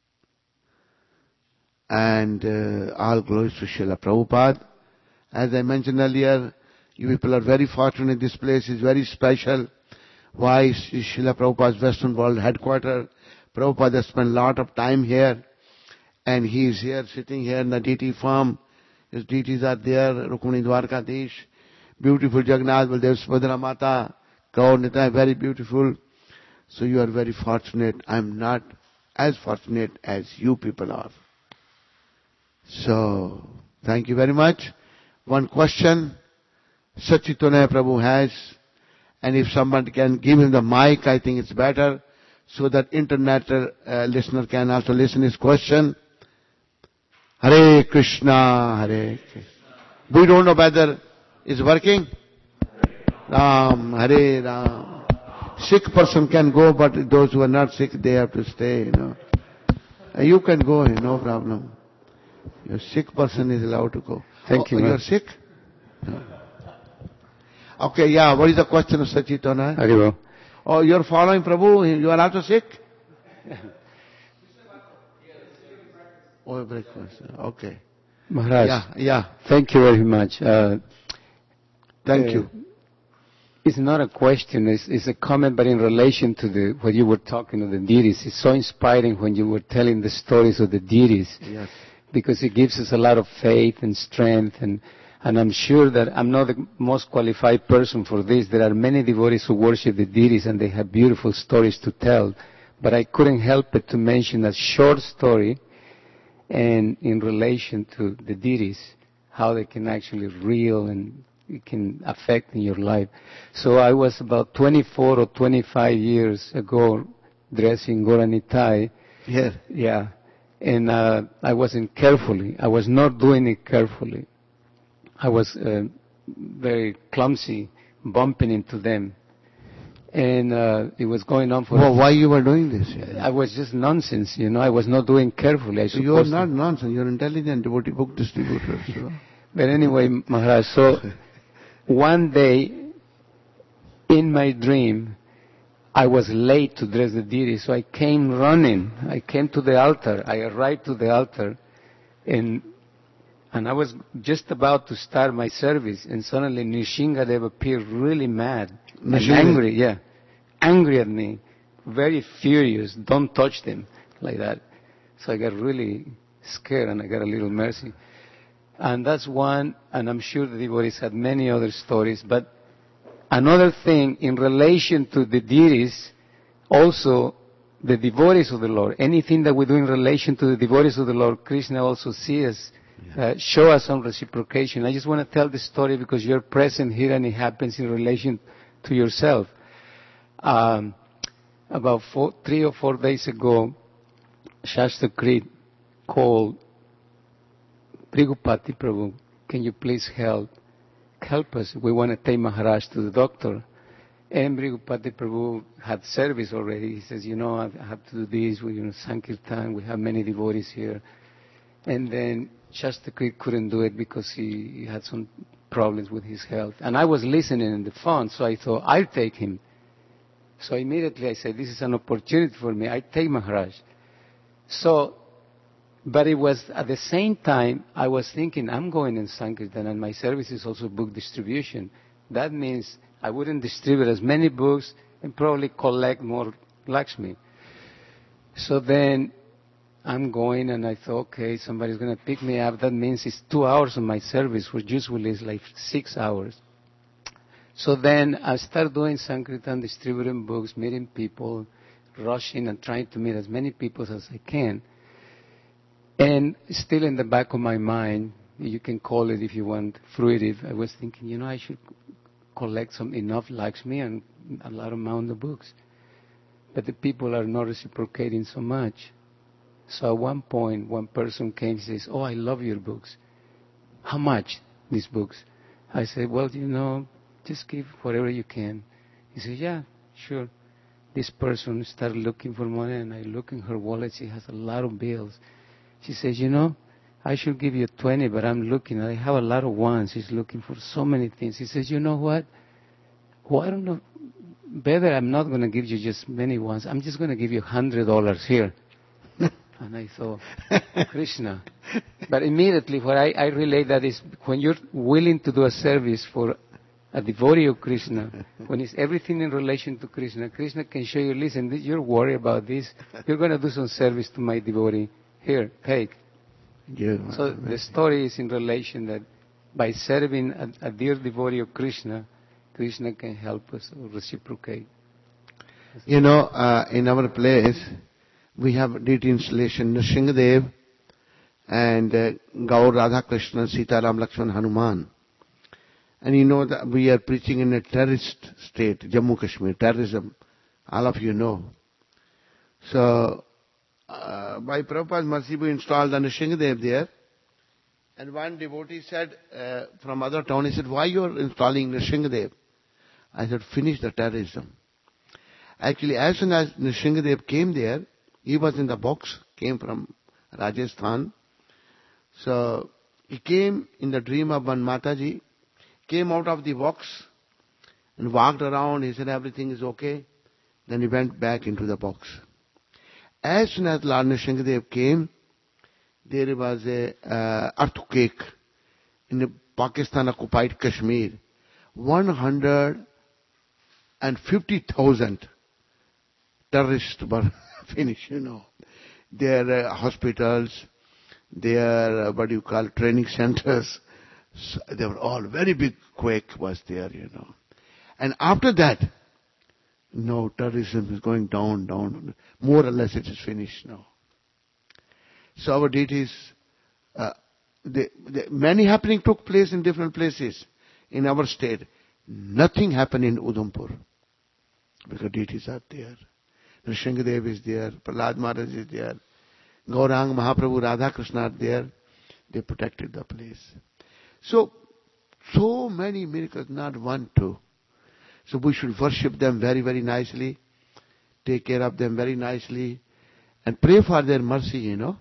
And uh, all glories to Srila Prabhupada. As I mentioned earlier, you people are very fortunate. This place is very special. Why? Srila Prabhupada's Western World Headquarters. Prabhupada has spent a lot of time here. And he is here, sitting here in the deity farm. His deities are there, Rukmani Dwarkadish. beautiful Jagannath Baldev Subhadra Mata, Kaur Nitai, very beautiful. So you are very fortunate. I am not as fortunate as you people are. So, thank you very much. One question Sachitanaya Prabhu has, and if someone can give him the mic, I think it's better, so that internet uh, listener can also listen his question. Hare Krishna, Hare Krishna. We don't know whether it's working. Ram, Hare Ram. Sick person can go, but those who are not sick, they have to stay, you know. You can go, no problem. Your sick person is allowed to go. Thank oh, you. You're sick? No. Okay, yeah, what is the question of Sachitana? Haribo. Oh, you're following Prabhu, you are also sick? Oh, breakfast, okay. Maharaj. Yeah, yeah. Thank you very much. Uh, Thank uh, you. It's not a question, it's, it's a comment, but in relation to the what you were talking of the deities. It's so inspiring when you were telling the stories of the deities. Yes. Because it gives us a lot of faith and strength, and, and I'm sure that I'm not the most qualified person for this. There are many devotees who worship the deities and they have beautiful stories to tell, but I couldn't help but to mention a short story and in relation to the deities, how they can actually real and it can affect in your life. So I was about twenty-four or twenty-five years ago dressing Goranitai. Yes. Yeah. And uh, I wasn't carefully. I was not doing it carefully. I was uh, very clumsy, bumping into them. And uh, it was going on for... Well, why you were doing this? I was just nonsense, you know. I was not doing carefully. I so you are not to. nonsense. You are intelligent devotee book distributor. So. But anyway, Maharaj, so one day in my dream, I was late to dress the deity, so I came running. I came to the altar. I arrived to the altar, and and I was just about to start my service, and suddenly Nishingadev appeared really mad and angry, yeah, angry at me, very furious. Don't touch them, like that. So I got really scared, and I got a little mercy. And that's one, and I'm sure the devotees had many other stories, but another thing, in relation to the deities, also the devotees of the Lord, anything that we do in relation to the devotees of the Lord, Krishna also sees us, uh, show us some reciprocation. I just want to tell the story because you're present here and it happens in relation to yourself. Um, about four, three or four days ago, Shasta Creed called Brigupati Prabhu, can you please help? Help us. We want to take Maharaj to the doctor. And Brigupati Prabhu had service already. He says, you know, I have to do this. We, you know, Sankirtan. We have many devotees here. And then Shastakrit couldn't do it because he, he had some problems with his health. And I was listening in the phone, so I thought, I'll take him. So immediately I said, this is an opportunity for me. I take Maharaj. So, but it was at the same time, I was thinking, I'm going in Sankirtan and my service is also book distribution. That means I wouldn't distribute as many books and probably collect more Lakshmi. So then I'm going and I thought, okay, somebody's going to pick me up. That means it's two hours of my service, which usually is like six hours. So then I start doing Sankirtan, distributing books, meeting people, rushing and trying to meet as many people as I can. And still in the back of my mind, you can call it if you want fruitive, I was thinking, you know, I should collect some enough Lakshmi and a lot amount of books. But the people are not reciprocating so much. So at one point, one person came and says, oh, I love your books. How much, these books? I said, well, you know, just give whatever you can. He said, yeah, sure. This person started looking for money, and I look in her wallet. She has a lot of bills. She says, you know, I should give you twenty, but I'm looking. I have a lot of ones. She's looking for so many things. He says, you know what? Well, I don't know. Better I'm not going to give you just many ones. I'm just going to give you one hundred dollars here. And I thought, Krishna. But immediately what I, I relate that is when you're willing to do a service for a devotee of Krishna, when it's everything in relation to Krishna, Krishna can show you, listen, you're worried about this. You're going to do some service to my devotee. Here, take. Yeah, so the story is in relation that by serving a, a dear devotee of Krishna, Krishna can help us or reciprocate. You know, uh, in our place, we have did installation Nrsingadev and uh, Gaur Radha Krishna, Sita Ram Lakshman Hanuman. And you know that we are preaching in a terrorist state, Jammu Kashmir, terrorism. All of you know. So, uh, by Prabhupada's mercy, we installed the Nrsingadev there. And one devotee said, uh, from other town, he said, why you are installing Nrsingadev? I said, finish the terrorism. Actually, as soon as Nrsingadev came there, he was in the box, came from Rajasthan. So, he came in the dream of one Mataji, came out of the box and walked around. He said, everything is okay. Then he went back into the box. As soon as Lord Nrsingadev came, there was a uh, earthquake in the Pakistan-occupied Kashmir. one hundred fifty thousand terrorists were finished, you know. Their uh, hospitals, their, uh, what do you call, training centers, so they were all, very big quake was there, you know. And after that, no, terrorism is going down, down. More or less it is finished now. So our deities, uh, the, the, many happening took place in different places in our state. Nothing happened in Udhampur because deities are there. Nrsingadev is there, Prahlad Maharaj is there, Gaurang Mahaprabhu, Radha Krishna are there. They protected the place. So, so many miracles, not one, two. So we should worship them very, very nicely, take care of them very nicely, and pray for their mercy, you know.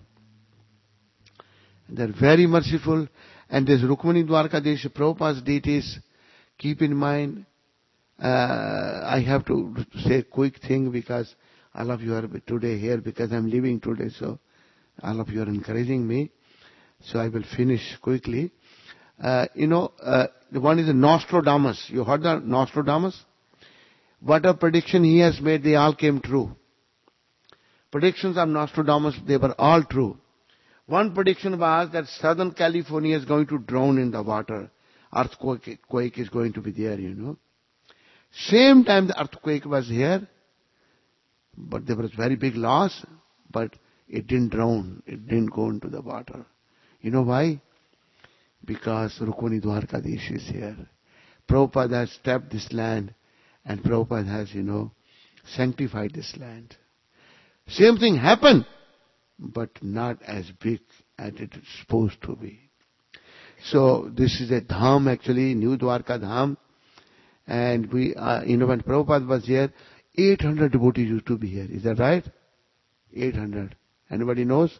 They're very merciful. And this Rukmani Dwarkadish, Prabhupada's deities, keep in mind, uh, I have to say a quick thing because all of you are today here because I'm leaving today, so all of you are encouraging me. So I will finish quickly. Uh, you know, uh, the one is Nostradamus. You heard the Nostradamus? What a prediction he has made, they all came true. Predictions of Nostradamus, they were all true. One prediction was that Southern California is going to drown in the water. Earthquake quake is going to be there, you know. Same time the earthquake was here, but there was very big loss, but it didn't drown. It didn't go into the water. You know why? Because Rukmani Dwarkadish is here. Prabhupada has stepped this land and Prabhupada has, you know, sanctified this land. Same thing happened, but not as big as it is supposed to be. So this is a dham actually, New Dwarka dham. And we, uh, you know, when Prabhupada was here, eight hundred devotees used to be here. Is that right? eight hundred. Anybody knows?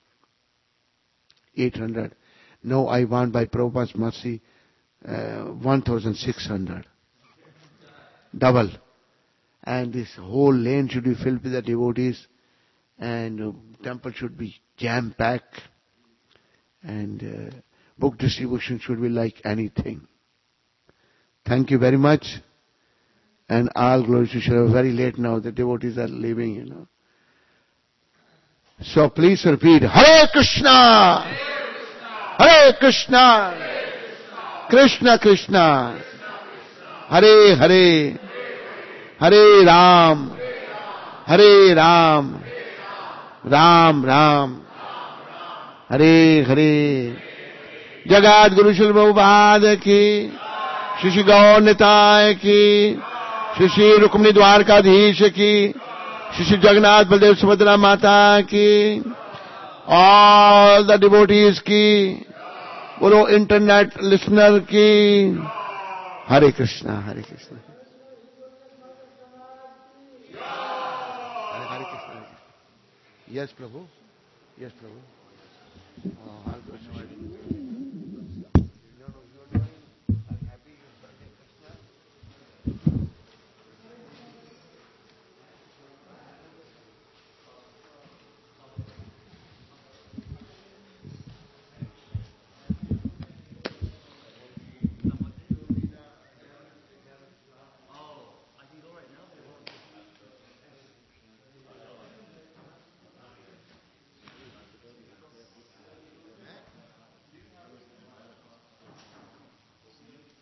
eight hundred. Now I want by Prabhupada's mercy, uh, one thousand six hundred. Double. And this whole lane should be filled with the devotees. And uh, temple should be jam-packed. And uh, book distribution should be like anything. Thank you very much. And all glory to Shri. Very late now. The devotees are leaving, you know. So please repeat. Hare Krishna! Hare Krishna! Hare Krishna! Krishna Krishna! Hare Hare! Hare Ram! Hare Ram! Ram Ram! Hare Hare! Jagat Guru Shri Prabhupada ki! Shri Shri Gaur Nitai ki! Shri Shri Rukmani Dwarkadhish ki! Shri Shri Jagannath Baldev Subhadra Mata ki! All the devotees ki! Guru internet listener ki! Hare Krishna, Hare Krishna. Hare Krishna. Yes, Prabhu. Yes, Prabhu. Oh,